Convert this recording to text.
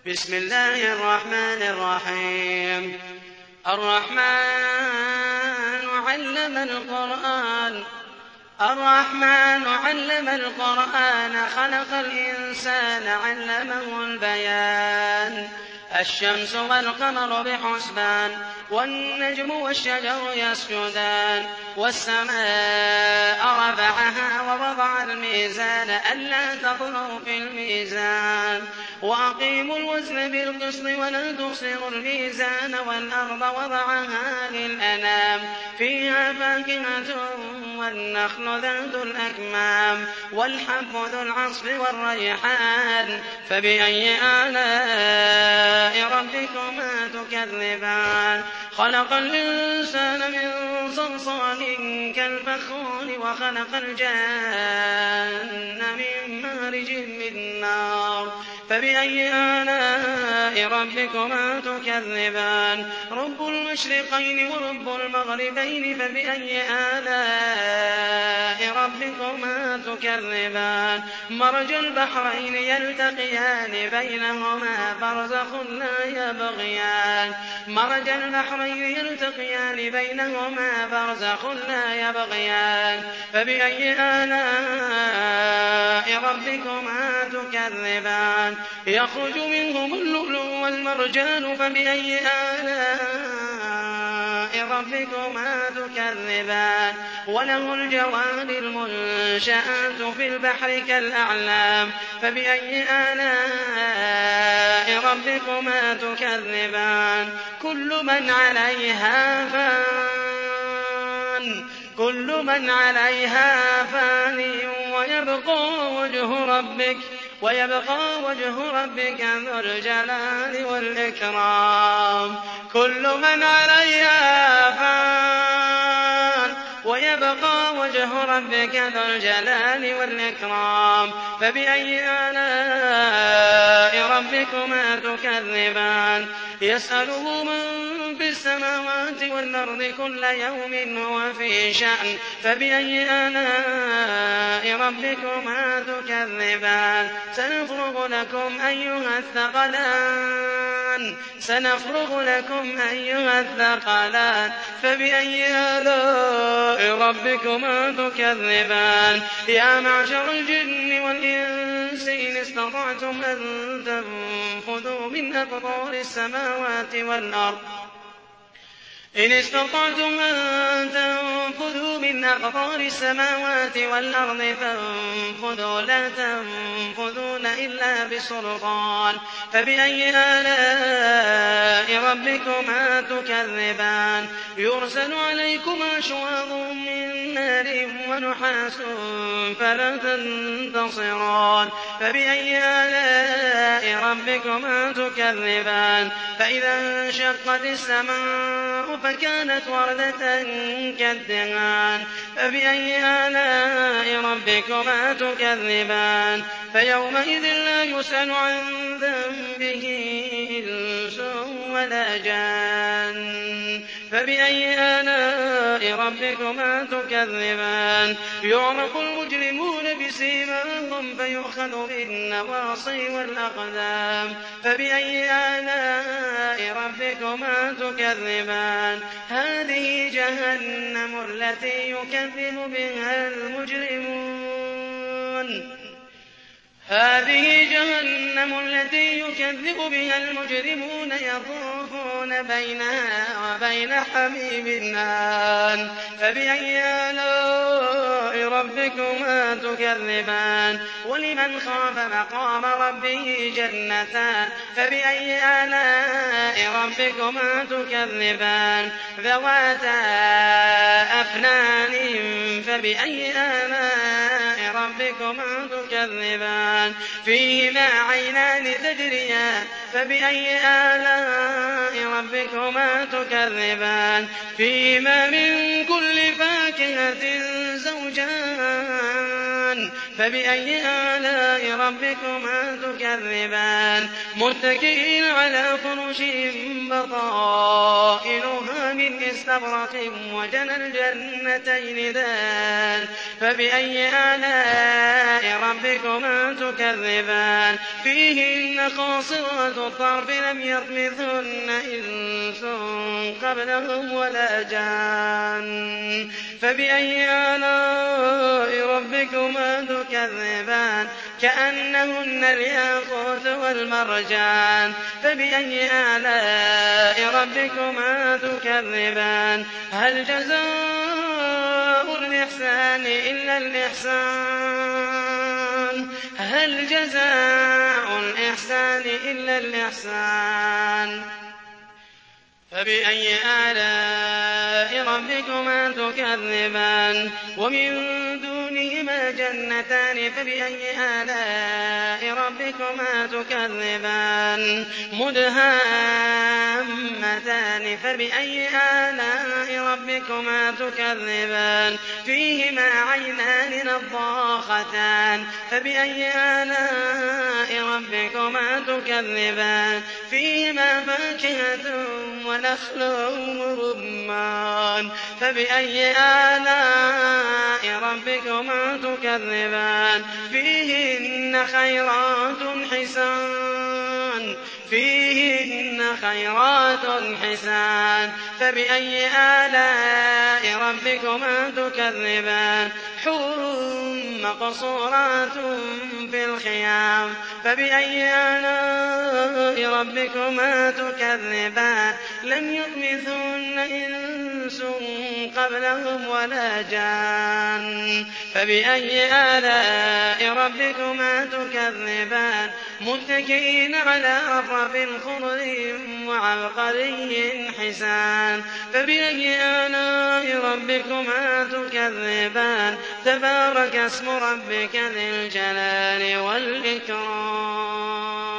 بسم الله الرحمن الرحيم. الرحمن علم القرآن خلق الإنسان علمه البيان. الشمس والقمر بحسبان والنجم والشجر يسجدان والسماء رفعها ووضع الميزان ألا تطغوا في الميزان وأقيموا الوزن بالقسط ولا تخسروا الميزان والأرض وضعها للأنام فيها فاكهة والنخل ذات الأكمام والحب ذو العصف والريحان فبأي آلاء ربكما تكذبان. خلق الإنسان من صلصال كالفخار وخلق الجان من مارج من نار فبأي آلاء ربكما تكذبان. رب المشرقين ورب المغربين فبأي آلاء ربكما تكذبان. مرج البحرين يلتقيان بينهما برزخ لا يبغيان فبأي آلاء ربكما تكذبان. يخرج منهم اللؤلؤ والمرجان فبأي آلاء ربكما تكذبان. وله الجوار المنشآت في البحر كالأعلام فبأي آلاء ربكما تكذبان. كل من عليها فان ويبقى وجه ربك ذو الجلال والإكرام. كل من عليها فان ويبقى وجه ربك ذو الجلال والإكرام فبأي آلاء ربكما تكذبان. يسأله من في السماوات والأرض كل يوم هو في شأن فبأي آلاء ربكما تكذبان. سنفرغ لكم أيها الثقلان فبأي آلاء ربكما تكذبان. يا معشر الجن والإنس إن استطعتم أن تنفذوا من أقطار السماوات والأرض فانفذوا لا تنفذون إلا بسلطان فبأي آلاء ربكما تكذبان. يرسل عليكما شواظ من نار ونحاس فلا تنتصران فبأي آلاء ربكما تكذبان. فإذا انشقت السماء فكانت وردة كالدهان فبأي آلاء ربكما تكذبان. فيومئذ لا يسأل عن ذنبه إنس ولا جان فبأي آلاء ربكما تكذبان. يعرف المجرمون بسيماهم فيؤخذ بالنواصي والأقدام فبأي آلاء ربكما تكذبان. هذه جهنم التي يكذب بها المجرمون يطوفون بينها وبين حميم آن فبأي آلاء ربكما تكذبان. ولمن خاف مقام ربه جنتان فبأي آلاء ربكما تكذبان. ذواتا أفنان فبأي آلاء ربكما تكذبان. فيهما عينان تجريان فبأي آلاء ربكما تكذبان. فيهما من كل فاكهة زوجان فبأي آلاء ربكما تكذبان متكئين على فرش بطائنها من استبرق وجنى الجنتين دان فبأي آلاء ربكما تكذبان فيهن قاصرات الطرف لم يطمثهن إنس قبلهم ولا جان فبأي آلاء ربكما تكذبان كأنهن الياقوت والمرجان فبأي آلاء ربكما تكذبان هل جزاء الإحسان إلا الإحسان هل جزاء الإحسان إلا الإحسان فبأي آلاء ربكما تكذبان ومن دونهما جنتان فبأي آلاء ربكما تكذبان مدهامتان فبأي آلاء ربكما تكذبان فيهما عينان نضاختان فبأي آلاء ربكما تكذبان فيهما فاكهة ونخل ورمان فبأي آلاء ربكما تكذبان فيهن خيرات حسان فبأي آلاء ربكما تكذبان حور مقصورات في الخيام فبأي آلاء ربكما تكذبان لم يطمثهن إنس قبلهم ولا جان فبأي آلاء ربكما تكذبان متكئين على رفرف خضر وعبقري حسان فبأي آلاء ربكما تكذبان تبارك اسم ربك ذي الجلال والإكرام